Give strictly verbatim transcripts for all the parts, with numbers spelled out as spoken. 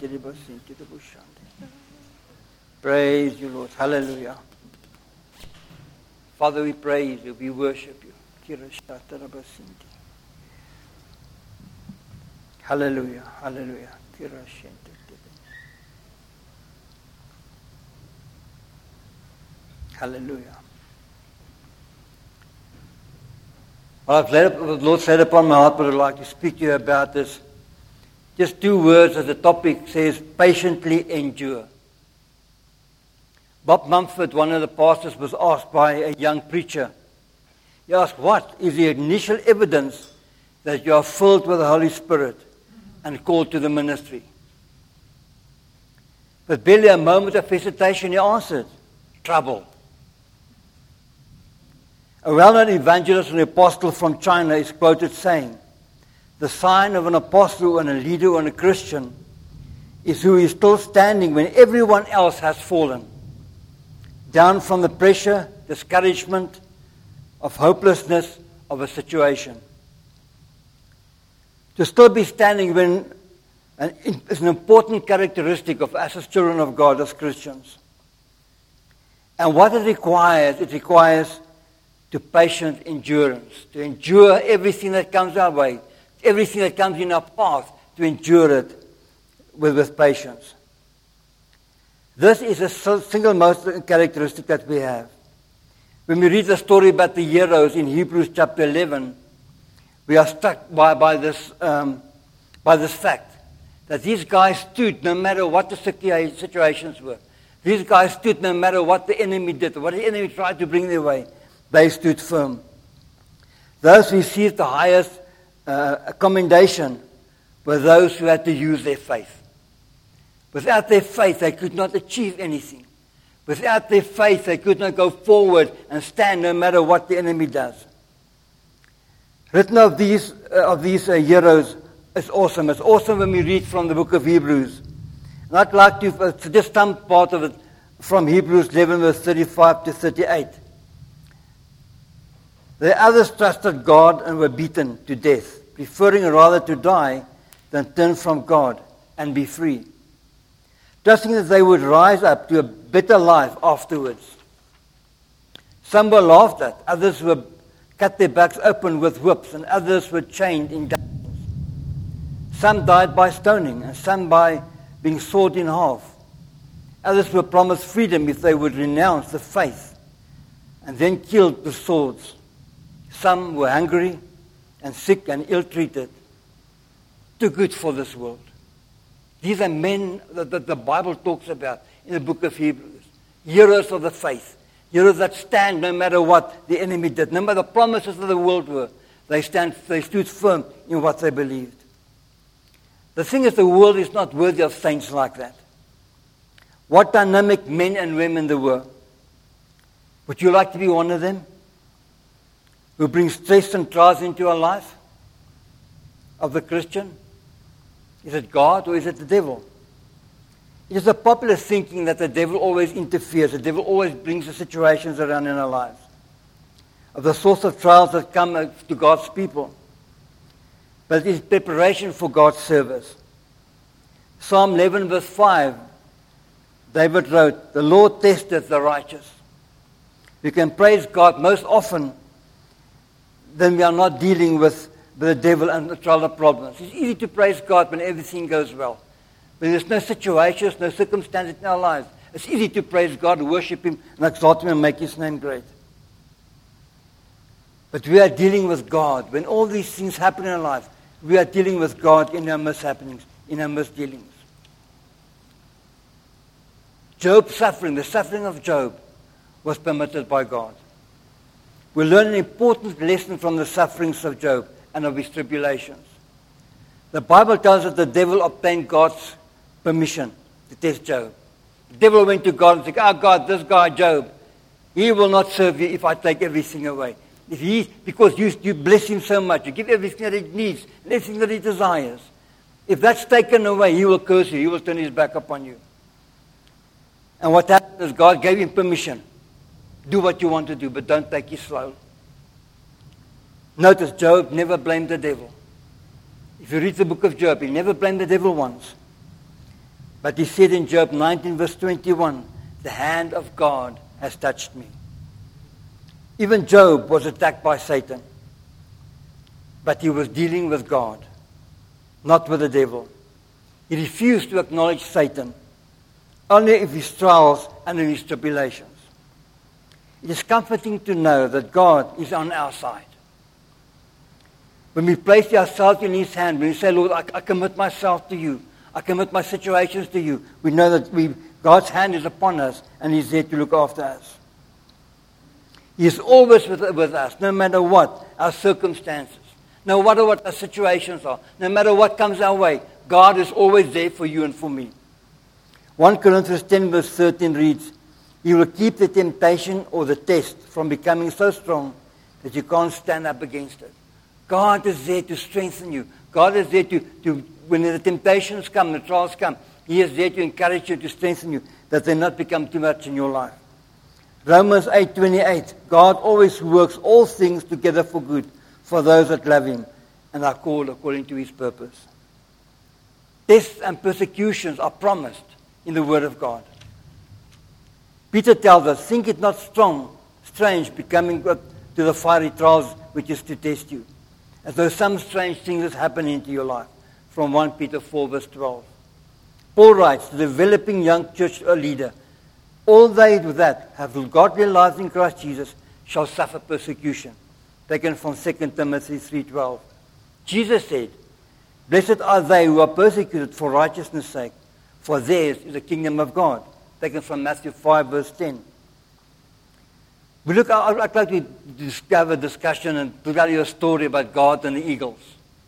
Praise you, Lord. Hallelujah. Father, we praise you. We worship you. Hallelujah. Hallelujah. Hallelujah. Well, I've laid, the Lord said upon my heart, but I'd like to speak to you about this. Just two words as the topic says, patiently endure. Bob Mumford, one of the pastors, was asked by a young preacher. He asked, what is the initial evidence that you are filled with the Holy Spirit and called to the ministry? With barely a moment of hesitation, he answered, trouble. A well-known evangelist and apostle from China is quoted saying, the sign of an apostle and a leader and a Christian is who is still standing when everyone else has fallen, down from the pressure, discouragement, of hopelessness of a situation. To still be standing when an, is an important characteristic of us as children of God, as Christians. And what it requires, it requires to patient endurance, to endure everything that comes our way, everything that comes in our path, to endure it with, with patience. This is the single most characteristic that we have. When we read the story about the heroes in Hebrews chapter eleven, we are struck by, by, this, um, by this fact that these guys stood no matter what the situations were. These guys stood no matter what the enemy did, what the enemy tried to bring their way. They stood firm. Those who received the highest uh, commendation were those who had to use their faith. Without their faith, they could not achieve anything. Without their faith, they could not go forward and stand no matter what the enemy does. Written of these uh, of these uh, heroes is awesome. It's awesome when we read from the book of Hebrews. And I'd like to uh, suggest some part of it from Hebrews eleven, verse thirty-five to thirty-eight. The others trusted God and were beaten to death, preferring rather to die than turn from God and be free, trusting that they would rise up to a better life afterwards. Some were laughed at, others were cut their backs open with whips, and others were chained in dungeons. Some died by stoning, and some by being sawed in half. Others were promised freedom if they would renounce the faith, and then killed with swords. Some were hungry and sick and ill-treated, too good for this world. These are men that, that the Bible talks about in the book of Hebrews. Heroes of the faith. Heroes that stand no matter what the enemy did. No matter the promises of the world were. They, stand, they stood firm in what they believed. The thing is, the world is not worthy of saints like that. What dynamic men and women there were. Would you like to be one of them? Who brings stress and trials into our life? Of the Christian? Is it God or is it the devil? It is a popular thinking that the devil always interferes. The devil always brings the situations around in our lives. Of the source of trials that come to God's people. But it is preparation for God's service. Psalm eleven verse five, David wrote, the Lord testeth the righteous. We can praise God most often then we are not dealing with the devil and the trial of problems. It's easy to praise God when everything goes well. When there's no situations, no circumstances in our lives. It's easy to praise God, worship Him, and exalt Him and make His name great. But we are dealing with God. When all these things happen in our life, we are dealing with God in our mishappenings, in our misdealings. Job's suffering, the suffering of Job, was permitted by God. We learn an important lesson from the sufferings of Job and of his tribulations. The Bible tells us the devil obtained God's permission to test Job. The devil went to God and said, oh God, this guy Job, he will not serve you if I take everything away. If he, because you, you bless him so much, you give everything that he needs, and everything that he desires. If that's taken away, he will curse you, he will turn his back upon you. And what happened is God gave him permission. Do what you want to do, but don't take it slow. Notice Job never blamed the devil. If you read the book of Job, he never blamed the devil once. But he said in Job nineteen verse twenty-one, the hand of God has touched me. Even Job was attacked by Satan. But he was dealing with God, not with the devil. He refused to acknowledge Satan, only if his trials and in his tribulations. It is comforting to know that God is on our side. When we place ourselves in his hand, when we say, Lord, I, I commit myself to you, I commit my situations to you, we know that we, God's hand is upon us and he's there to look after us. He is always with, with us, no matter what our circumstances, no matter what our situations are, no matter what comes our way. God is always there for you and for me. First Corinthians ten verse thirteen reads, he will keep the temptation or the test from becoming so strong that you can't stand up against it. God is there to strengthen you. God is there to, to when the temptations come, the trials come, he is there to encourage you, to strengthen you, that they not become too much in your life. Romans eight twenty-eight, God always works all things together for good for those that love him and are called according to his purpose. Tests and persecutions are promised in the Word of God. Peter tells us, think it not strong, strange, becoming to the fiery trials which is to test you, as though some strange things has happened into your life. From First Peter four verse twelve. Paul writes, the developing young church leader, all they with that have godly lives in Christ Jesus shall suffer persecution. Taken from Second Timothy three twelve. Jesus said, blessed are they who are persecuted for righteousness' sake, for theirs is the kingdom of God. Taken from Matthew five verse ten. We look, I'd like to discover a discussion and to tell you a story about God and the eagles.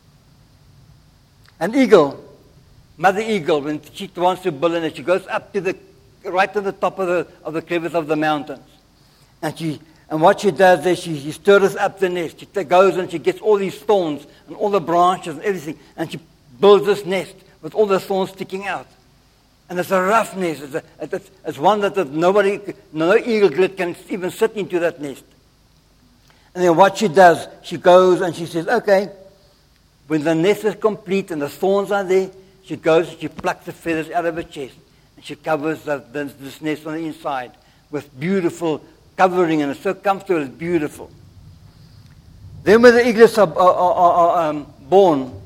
An eagle, mother eagle, when she wants to build a nest, she goes up to the, right to the top of the, of the crevice of the mountains. And she, and what she does is she, she stirs up the nest. She goes and she gets all these thorns and all the branches and everything, and she builds this nest with all the thorns sticking out. And it's a rough nest. It's, a, it's, it's one that nobody, no eagle can even sit into that nest. And then what she does, she goes and she says, okay, when the nest is complete and the thorns are there, she goes and she plucks the feathers out of her chest. And she covers the, the, this nest on the inside with beautiful covering, and it's so comfortable, it's beautiful. Then when the eaglets are, are, are, are um, born,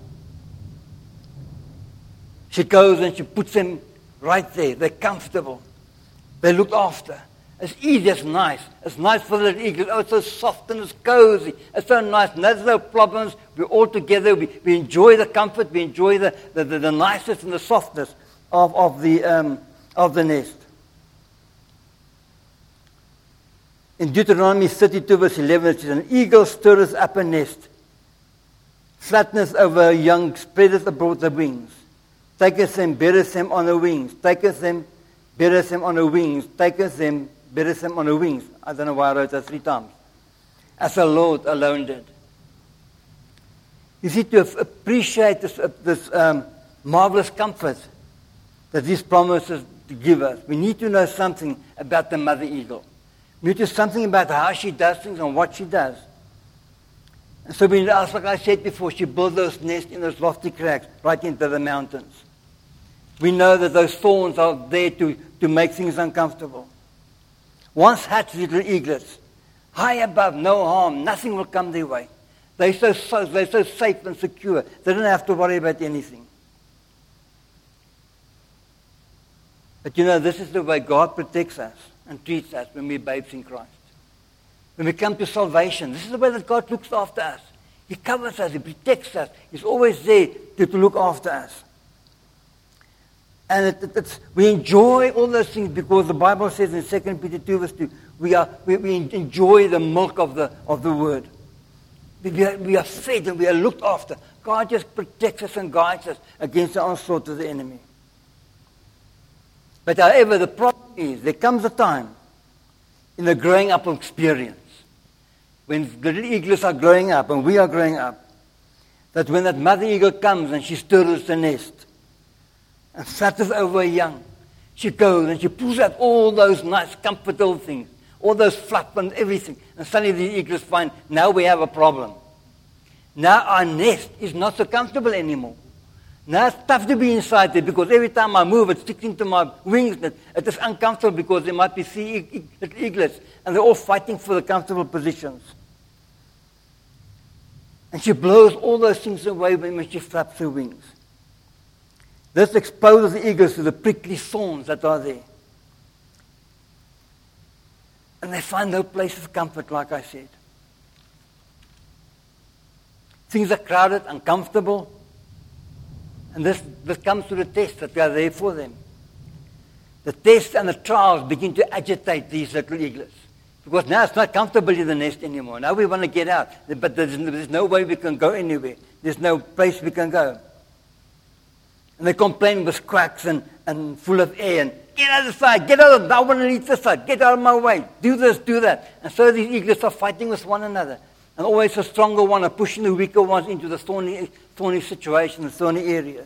she goes and she puts them right there. They're comfortable. They're looked after. It's easy, it's nice. It's nice for the little eagles. Oh, it's so soft and it's cozy. It's so nice. And there's no problems. We're all together. We, we enjoy the comfort. We enjoy the, the, the, the niceness and the softness of, of, the, um, of the nest. In Deuteronomy thirty-two verse eleven, it says, an eagle stirreth up a nest, flatteneth over a young, spreadeth abroad the wings, taketh them, beareth them on the wings, taketh them, beareth them on the wings, taketh them, beareth them on the wings. I don't know why I wrote that three times. As the Lord alone did. You see, to appreciate this, uh, this um, marvelous comfort that these promises give us, we need to know something about the mother eagle. We need to know something about how she does things and what she does. And so, we, like I said before, she builds those nests in those lofty crags right into the mountains. We know that those thorns are there to, to make things uncomfortable. Once hatched little eaglets, high above, no harm, nothing will come their way. They're so, so, they're so safe and secure. They don't have to worry about anything. But you know, this is the way God protects us and treats us when we're babes in Christ. When we come to salvation, this is the way that God looks after us. He covers us, He protects us. He's always there to, to look after us. And it, it, it's, we enjoy all those things because the Bible says in Second Peter two verse two, we, are, we, we enjoy the milk of the, of the Word. We are, we are fed and we are looked after. God just protects us and guides us against the onslaught of the enemy. But however, the problem is, there comes a time in the growing up experience, when the little eaglets are growing up and we are growing up, that when that mother eagle comes and she stirs the nest and flutters over a young, she goes and she pulls out all those nice, comfortable things, all those fluff and everything, and suddenly the eaglets find, now we have a problem. Now our nest is not so comfortable anymore. Now it's tough to be inside there because every time I move, it sticks into my wings. It, it is uncomfortable because there might be three e- e- eaglets, and they're all fighting for the comfortable positions. And she blows all those things away when she flaps her wings. This exposes the eagles to the prickly thorns that are there. And they find no place of comfort, like I said. Things are crowded, uncomfortable. And this, this comes to the tests that are there for them. The tests and the trials begin to agitate these little eaglets. Because now it's not comfortable in the nest anymore. Now we want to get out. But there's, there's no way we can go anywhere. There's no place we can go. And they complain with quacks and, and full of air. And get out of the side. Get out of the I want to leave this side. Get out of my way. Do this, do that. And so these eaglets are fighting with one another. And always the stronger one are pushing the weaker ones into the thorny, thorny situation, the thorny areas.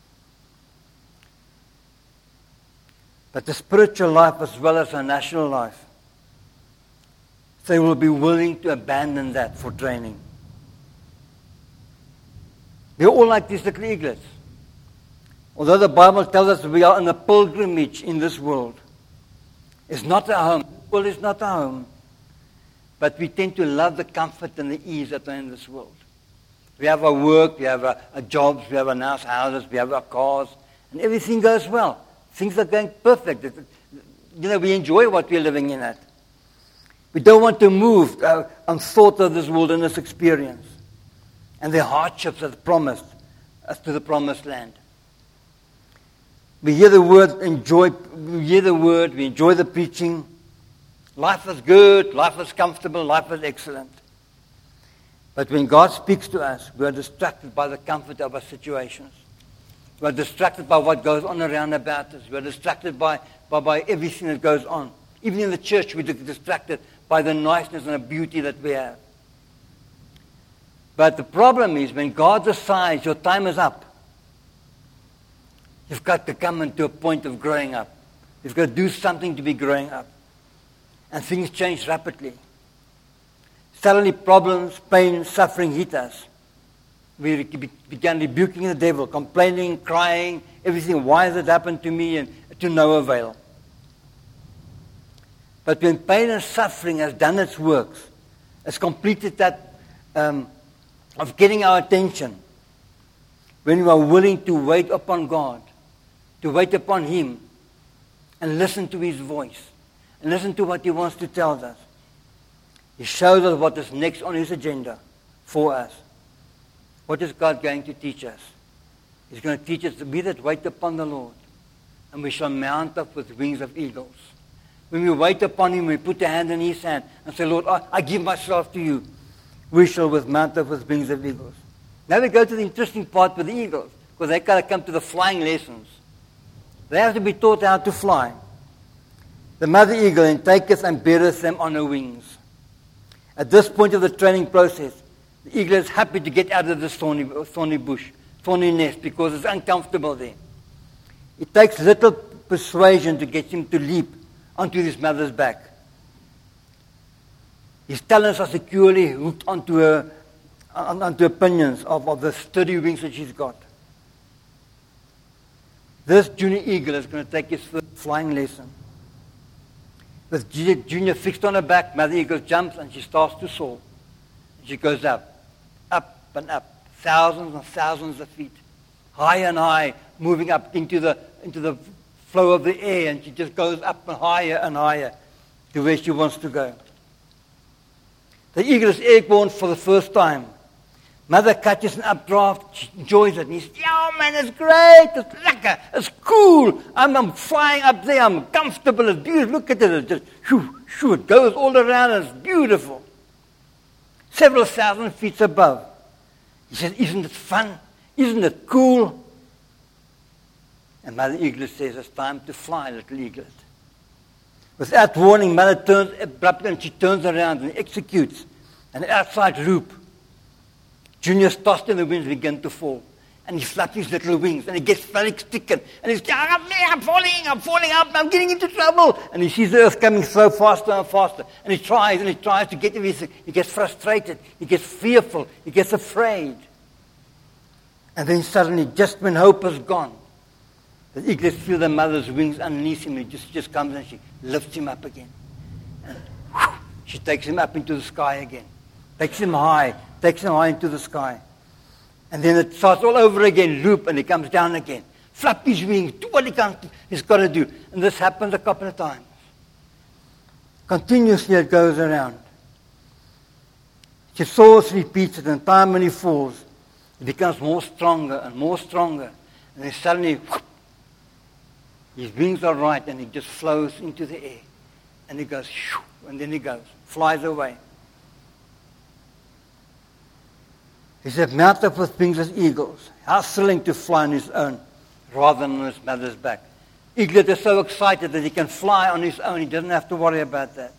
But the spiritual life as well as our national life, they will be willing to abandon that for training. They're all like these little eaglets. Although the Bible tells us we are on a pilgrimage in this world, it's not our home. The world is not our home. But we tend to love the comfort and the ease that are in this world. We have our work, we have our, our jobs, we have our nice houses, we have our cars, and everything goes well. Things are going perfect. You know, we enjoy what we're living in at. We don't want to move uh, on thought of this wilderness experience and the hardships that's promised us to the promised land. We hear the word, enjoy. We hear the word, we enjoy the preaching. Life is good, life is comfortable, life is excellent. But when God speaks to us, we are distracted by the comfort of our situations. We are distracted by what goes on around about us. We are distracted by, by, by everything that goes on. Even in the church, we're distracted by the niceness and the beauty that we have. But the problem is when God decides your time is up, you've got to come into a point of growing up. You've got to do something to be growing up. And things change rapidly. Suddenly problems, pain, suffering hit us. We began rebuking the devil, complaining, crying, everything. Why has it happened to me? And to no avail. But when pain and suffering has done its works, has completed that um, of getting our attention, when we are willing to wait upon God, to wait upon Him, and listen to His voice, and listen to what He wants to tell us. He shows us what is next on His agenda for us. What is God going to teach us? He's going to teach us to be that wait upon the Lord, and we shall mount up with wings of eagles. When we wait upon Him, we put a hand in His hand and say, Lord, I, I give myself to You. We shall with mount up with wings of eagles. Now we go to the interesting part with the eagles, because they got to come to the flying lessons. They have to be taught how to fly. The mother eagle then taketh and beareth them on her wings. At this point of the training process, the eagle is happy to get out of this thorny, thorny bush, thorny nest, because it's uncomfortable there. It takes little persuasion to get him to leap onto his mother's back. His talons are securely hooked onto her, onto her pinions of, of the sturdy wings that she's got. This junior eagle is going to take his first flying lesson. With Junior fixed on her back, Mother Eagle jumps and she starts to soar. She goes up, up and up, thousands and thousands of feet, high and high, moving up into the into the flow of the air, and she just goes up and higher and higher to where she wants to go. The eagle is airborne for the first time. Mother catches an updraft, she enjoys it, and he says, yeah, man, it's great, it's lekker, it's cool, I'm, I'm flying up there, I'm comfortable, it's beautiful, look at it, it just, shoo, shoo, it goes all around, and it's beautiful. Several thousand feet above. He says, isn't it fun? Isn't it cool? And Mother Eaglet says, it's time to fly, little eaglet. Without warning, Mother turns abruptly, and she turns around and executes an outside loop. Junior's tossed in the winds, begin to fall. And he flaps his little wings, and he gets very stricken. And he's, I'm falling, I'm falling up, I'm getting into trouble. And he sees the earth coming so faster and faster. And he tries, and he tries to get everything. He gets frustrated, he gets fearful, he gets afraid. And then suddenly, just when hope is gone, the eaglet feels the mother's wings underneath him. And just, just comes and she lifts him up again. And whew, she takes him up into the sky again. Takes him high, takes him high into the sky. And then it starts all over again, loop, and he comes down again. Flap his wings, do what he can, he's got to do. And this happens a couple of times. Continuously it goes around. She Saul repeats it, and time when he falls, it becomes more stronger and more stronger. And then suddenly, whoop, his wings are right, and he just flows into the air. And he goes, shoo, and then he goes, flies away. He said, mount up with wings as eagles. How thrilling to fly on his own rather than on his mother's back. Eaglet is so excited that he can fly on his own. He doesn't have to worry about that.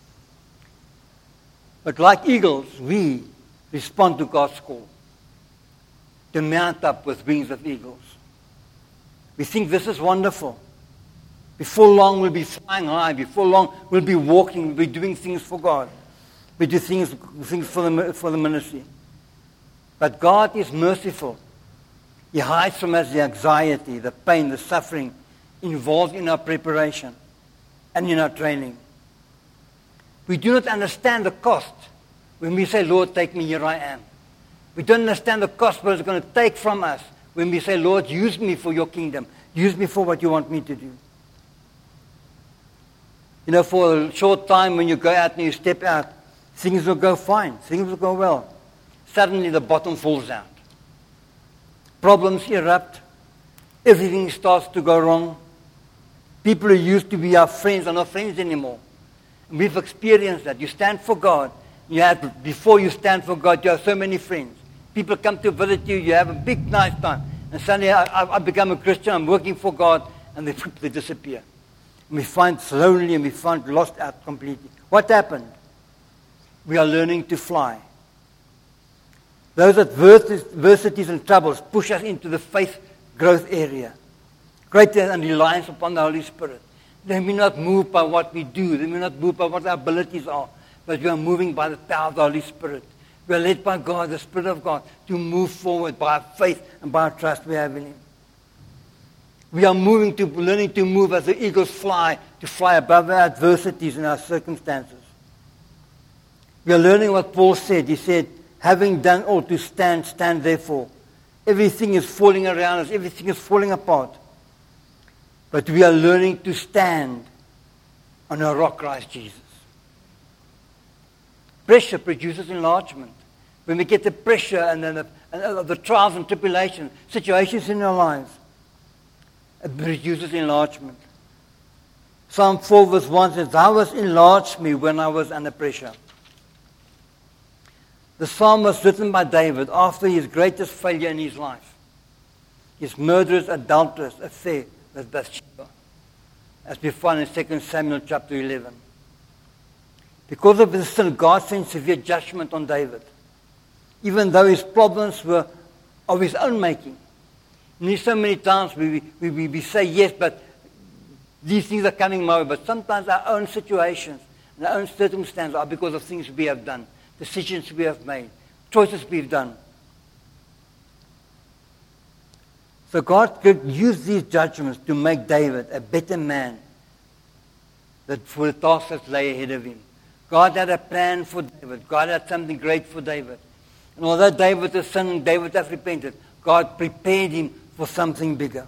But like eagles, we respond to God's call to mount up with wings of eagles. We think this is wonderful. Before long, we'll be flying high. Before long, we'll be walking. We'll be doing things for God. We do things, things for the, for the ministry. But God is merciful. He hides from us the anxiety, the pain, the suffering involved in our preparation and in our training. We do not understand the cost when we say, Lord, take me, here I am. We don't understand the cost what it's going to take from us when we say, Lord, use me for your kingdom. Use me for what you want me to do. You know, for a short time when you go out and you step out, things will go fine. Things will go well. Suddenly the bottom falls out. Problems erupt. Everything starts to go wrong. People who used to be our friends are not friends anymore. And we've experienced that. You stand for God. You have, before you stand for God, you have so many friends. People come to visit you. You have a big, nice time. And suddenly I, I, I become a Christian. I'm working for God. And they, they disappear. And we find slowly and we find lost out completely. What happened? We are learning to fly. Those adversities and troubles push us into the faith growth area. Greater and reliance upon the Holy Spirit. Then we're not moved by what we do. Then we're not moved by what our abilities are. But we are moving by the power of the Holy Spirit. We are led by God, the Spirit of God, to move forward by our faith and by our trust we have in Him. We are moving to, learning to move as the eagles fly, to fly above our adversities and our circumstances. We are learning what Paul said. He said, having done all to stand, stand therefore. Everything is falling around us. Everything is falling apart. But we are learning to stand on our rock, Christ Jesus. Pressure produces enlargement. When we get the pressure and then the, and the trials and tribulations, situations in our lives, it produces enlargement. Psalm four verse one says, Thou hast enlarged me when I was under pressure. The psalm was written by David after his greatest failure in his life. His murderous, adulterous affair with Bathsheba, as we find in Second Samuel chapter eleven. Because of his sin, God sent severe judgment on David, even though his problems were of his own making. And so many times we, we, we, we say yes, but these things are coming my way. But sometimes our own situations and our own circumstances are because of things we have done, decisions we have made, choices we've done. So God could use these judgments to make David a better man that for the task that lay ahead of him. God had a plan for David. God had something great for David. And although David has sinned, David has repented, God prepared him for something bigger.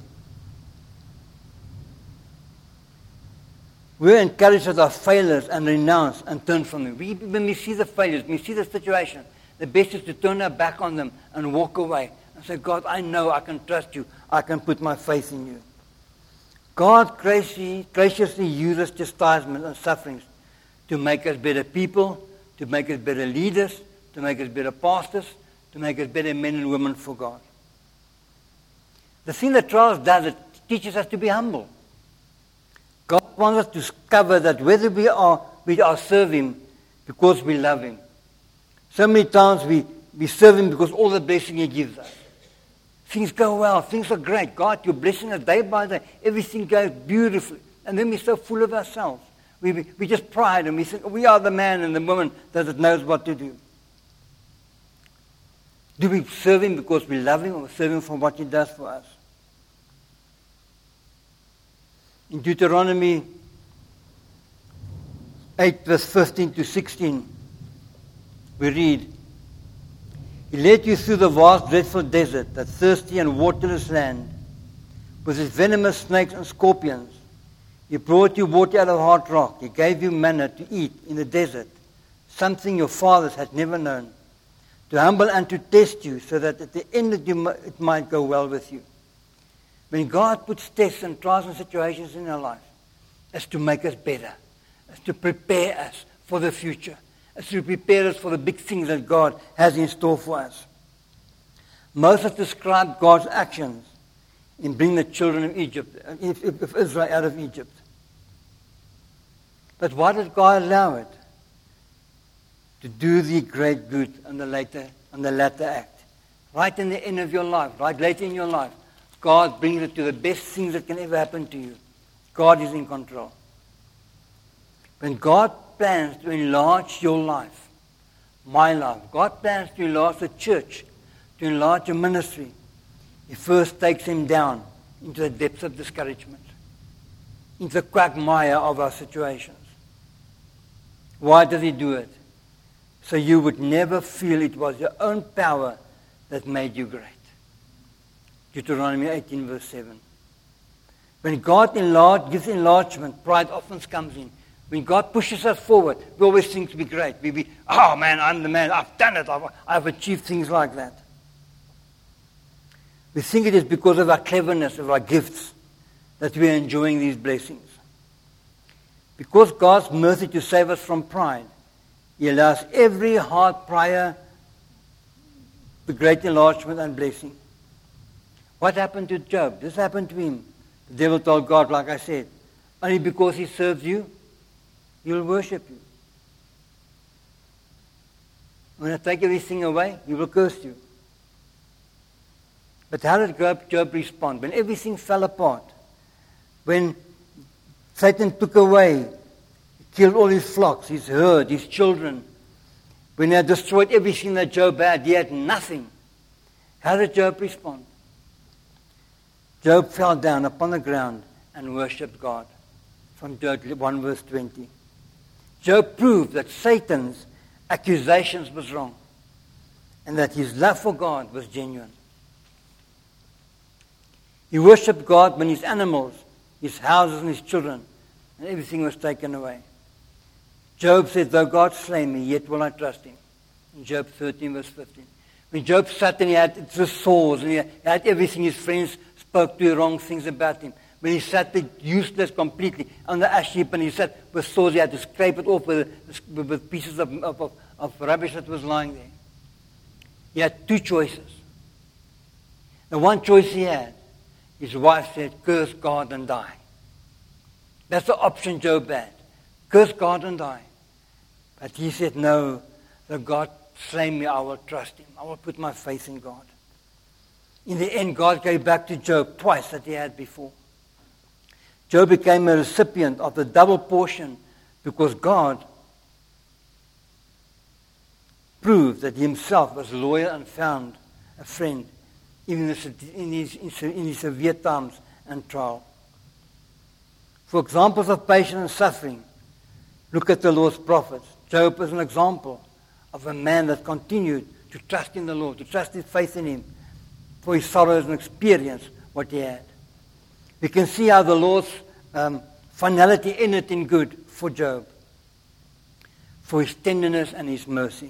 We're encouraged with our failures and renounce and turn from them. We, when we see the failures, when we see the situation, the best is to turn our back on them and walk away and say, God, I know I can trust you. I can put my faith in you. God graciously, graciously uses chastisement and sufferings to make us better people, to make us better leaders, to make us better pastors, to make us better men and women for God. The thing that trials does, it teaches us to be humble. God wants us to discover that whether we are, we are serve Him because we love Him. So many times we, we serve Him because all the blessing He gives us. Things go well, things are great. God, you're blessing us day by day. Everything goes beautifully. And then we're so full of ourselves. We, we, we just pride and we think we are the man and the woman that knows what to do. Do we serve Him because we love Him, or serve Him for what He does for us? In Deuteronomy eight, verse fifteen to sixteen, we read, He led you through the vast, dreadful desert, that thirsty and waterless land, with its venomous snakes and scorpions. He brought you water out of hard rock. He gave you manna to eat in the desert, something your fathers had never known, to humble and to test you, so that at the end it, you, it might go well with you. When God puts tests and trials and situations in our life, it's to make us better. It's to prepare us for the future. It's to prepare us for the big things that God has in store for us. Moses described God's actions in bringing the children of Egypt, of Israel out of Egypt. But why did God allow it? To do the great good on the later, on the latter act. Right in the end of your life, right later in your life, God brings it to the best things that can ever happen to you. God is in control. When God plans to enlarge your life, my life, God plans to enlarge the church, to enlarge your ministry, He first takes him down into the depths of discouragement, into the quagmire of our situations. Why does He do it? So you would never feel it was your own power that made you great. Deuteronomy eighteen, verse seven. When God enlarge, gives enlargement, pride often comes in. When God pushes us forward, we always think to be great. We be, oh man, I'm the man, I've done it, I've, I've achieved things like that. We think it is because of our cleverness, of our gifts, that we are enjoying these blessings. Because God's mercy to save us from pride, He allows every hard prayer the great enlargement and blessing. What happened to Job? This happened to him. The devil told God, like I said, only because he serves you, he will worship you. When I take everything away, he will curse you. But how did Job, Job respond? When everything fell apart, when Satan took away, killed all his flocks, his herd, his children, when he had destroyed everything that Job had, he had nothing. How did Job respond? Job fell down upon the ground and worshipped God. From Job one verse twenty. Job proved that Satan's accusations was wrong and that his love for God was genuine. He worshipped God when his animals, his houses and his children, and everything was taken away. Job said, though God slay me, yet will I trust Him. In Job thirteen verse fifteen. When Job sat and he had the sores and he had everything, his friends spoke to wrong things about him. When he sat there useless completely on the ash heap and he sat with sores, he had to scrape it off with, with pieces of, of, of rubbish that was lying there. He had two choices. The one choice he had, his wife said, curse God and die. That's the option Job had. Curse God and die. But he said, no, though God slay me, I will trust Him. I will put my faith in God. In the end, God gave back to Job twice that he had before. Job became a recipient of the double portion because God proved that He Himself was loyal and found a friend even in his, in his severe times and trial. For examples of patience and suffering, look at the Lord's prophets. Job is an example of a man that continued to trust in the Lord, to trust his faith in Him, for his sorrows and experience what he had. We can see how the Lord's um, finality ended in good for Job, for His tenderness and His mercy.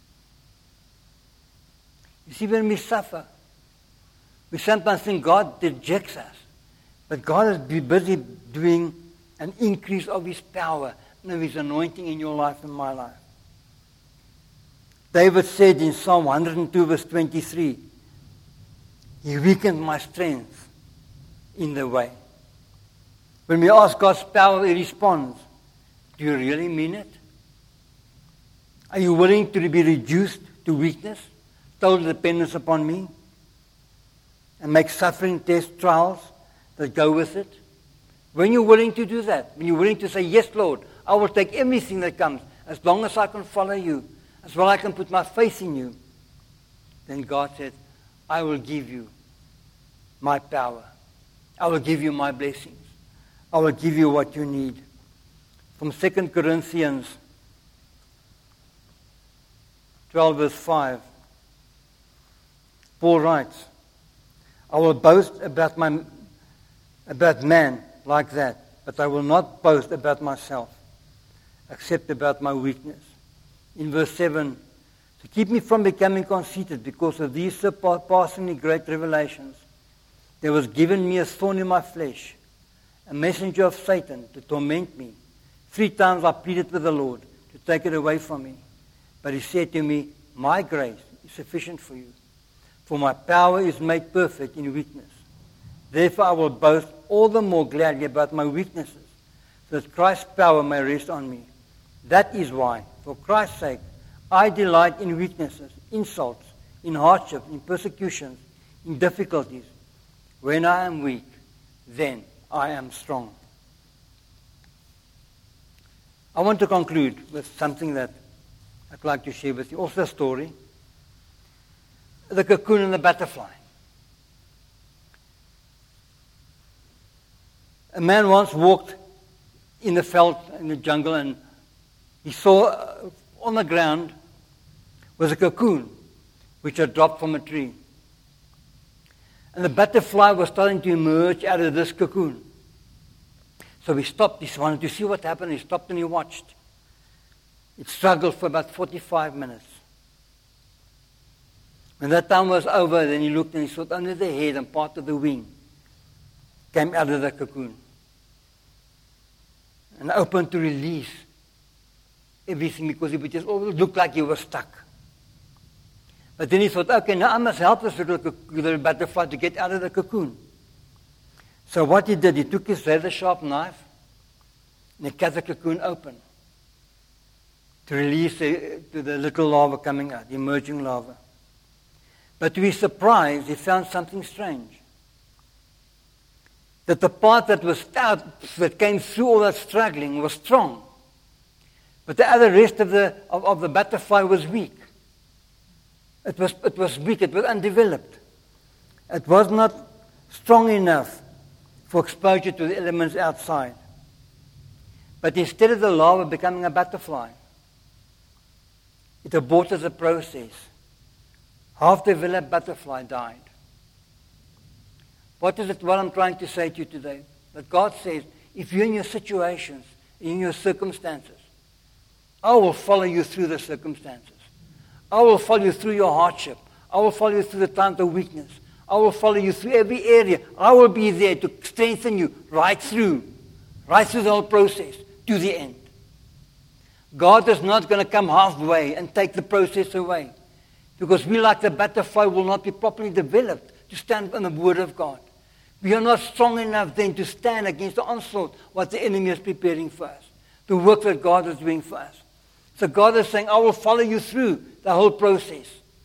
You see, when we suffer, we sometimes think God rejects us, but God is busy doing an increase of His power and of His anointing in your life and my life. David said in Psalm one oh two verse twenty-three, He weakened my strength in the way. When we ask God's power, He responds, do you really mean it? Are you willing to be reduced to weakness, total dependence upon me, and make suffering, test, trials that go with it? When you're willing to do that, when you're willing to say, yes, Lord, I will take everything that comes, as long as I can follow You, as well as I can put my faith in You, then God said, I will give you my power. I will give you my blessings. I will give you what you need. From Second Corinthians twelve verse five, Paul writes, I will boast about my about man like that, but I will not boast about myself, except about my weakness. In verse seven, to keep me from becoming conceited because of these surpassingly great revelations, there was given me a thorn in my flesh, a messenger of Satan to torment me. Three times I pleaded with the Lord to take it away from me. But he said to me, my grace is sufficient for you, for my power is made perfect in weakness. Therefore I will boast all the more gladly about my weaknesses, so that Christ's power may rest on me. That is why, for Christ's sake, I delight in weaknesses, insults, in hardships, in persecutions, in difficulties. When I am weak, then I am strong. I want to conclude with something that I'd like to share with you. Also a story. The cocoon and the butterfly. A man once walked in the veld, in the jungle, and he saw uh, on the ground was a cocoon which had dropped from a tree. And the butterfly was starting to emerge out of this cocoon. So he stopped. He wanted to see what happened. He stopped and he watched. It struggled for about forty-five minutes. When that time was over, then he looked and he saw under the head and part of the wing came out of the cocoon and opened to release everything, because it just always looked like he was stuck. But then he thought, okay, now I must help this little, little butterfly to get out of the cocoon. So what he did, he took his rather sharp knife and he cut the cocoon open to release the, to the little larva coming out, the emerging larva. But to his surprise, he found something strange. That the part that was stout, that came through all that struggling, was strong. But the other rest of the, of, of the butterfly was weak. It was, it was weak, it was undeveloped. It was not strong enough for exposure to the elements outside. But instead of the larva becoming a butterfly, it aborted the process. Half-developed butterfly died. What is it, what I'm trying to say to you today? That God says, if you're in your situations, in your circumstances, I will follow you through the circumstances. I will follow you through your hardship. I will follow you through the times of weakness. I will follow you through every area. I will be there to strengthen you right through, right through the whole process, to the end. God is not going to come halfway and take the process away, because we, like the butterfly, will not be properly developed to stand on the word of God. We are not strong enough then to stand against the onslaught, what the enemy is preparing for us, the work that God is doing for us. So God is saying, I will follow you through the whole process.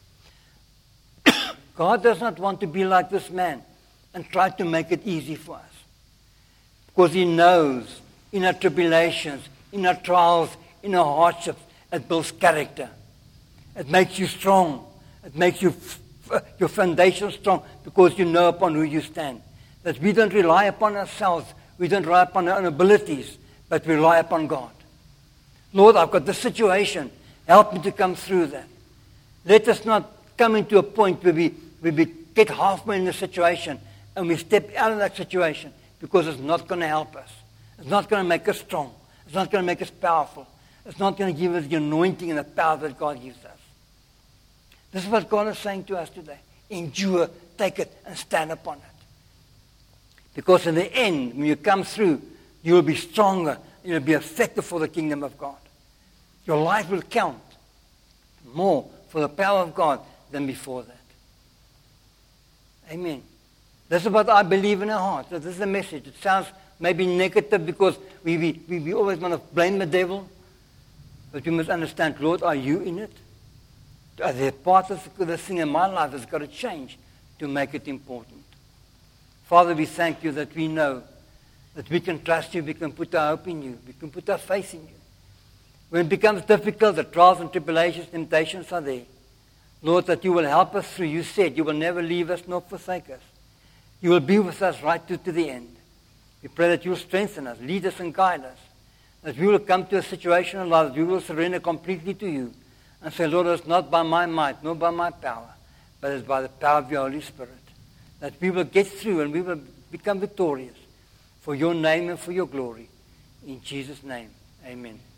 God does not want to be like this man and try to make it easy for us. Because he knows in our tribulations, in our trials, in our hardships, it builds character. It makes you strong. It makes you f- your foundation strong, because you know upon who you stand. That we don't rely upon ourselves. We don't rely upon our own abilities, but we rely upon God. Lord, I've got this situation. Help me to come through that. Let us not come into a point where we, where we get halfway in the situation and we step out of that situation, because it's not going to help us. It's not going to make us strong. It's not going to make us powerful. It's not going to give us the anointing and the power that God gives us. This is what God is saying to us today. Endure, take it, and stand upon it. Because in the end, when you come through, you will be stronger. You will be effective for the kingdom of God. Your life will count more for the power of God than before that. Amen. That's what I believe in our heart. This is the message. It sounds maybe negative because we, we, we always want to blame the devil. But we must understand, Lord, are you in it? Are there parts of the thing in my life that's got to change to make it important? Father, we thank you that we know that we can trust you, we can put our hope in you, we can put our faith in you. When it becomes difficult, the trials and tribulations, temptations are there. Lord, that you will help us through. You said you will never leave us nor forsake us. You will be with us right to, to the end. We pray that you will strengthen us, lead us and guide us. That we will come to a situation in life that we will surrender completely to you and say, Lord, it's not by my might, nor by my power, but it's by the power of your Holy Spirit. That we will get through and we will become victorious for your name and for your glory. In Jesus' name, amen.